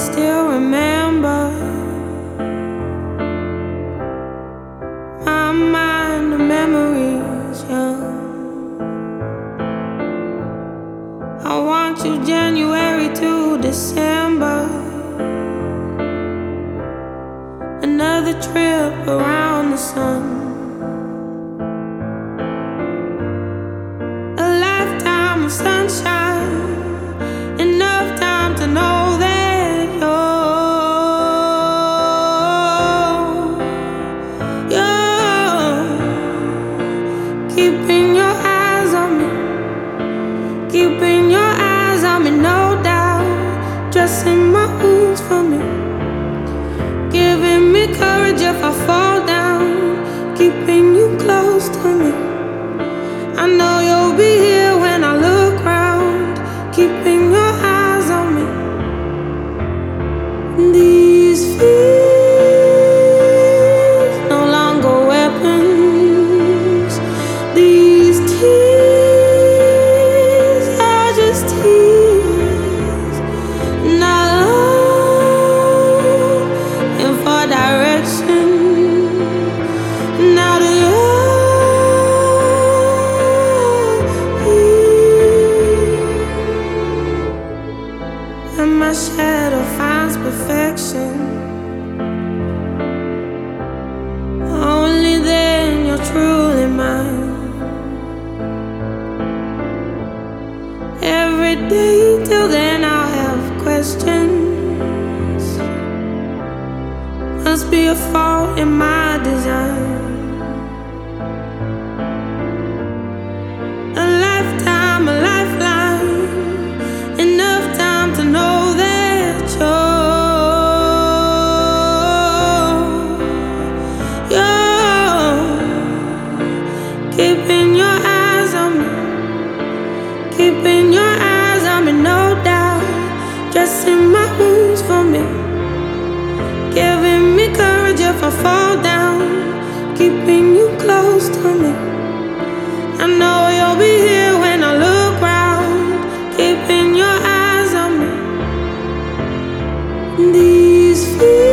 still remember my mind, the memories young. I want you January to December, another trip around the sun, a lifetime of sunshine, enough time to know that you're keeping your eyes on me, keeping your eyes on me, no doubt, dressing my wounds for me, giving me courage if I fall down, keeping you close to me. I know you'll be here when I look round, keeping your eyes on me. These fears no longer weapons. These tears are just tears, not longing for direction. Now that you're here, and my shadow finds perfection, only then you're truly mine. Every day till then I'll have questions. Must be a fault in my design. A lifetime, a lifeline, enough time to know that you're keeping your eyes on me, keeping your eyes on me, no doubt, dressing my wounds for me, giving me courage if I fall down, keeping you close to me. I know you'll be here when I look round, keeping your eyes on me. These feelings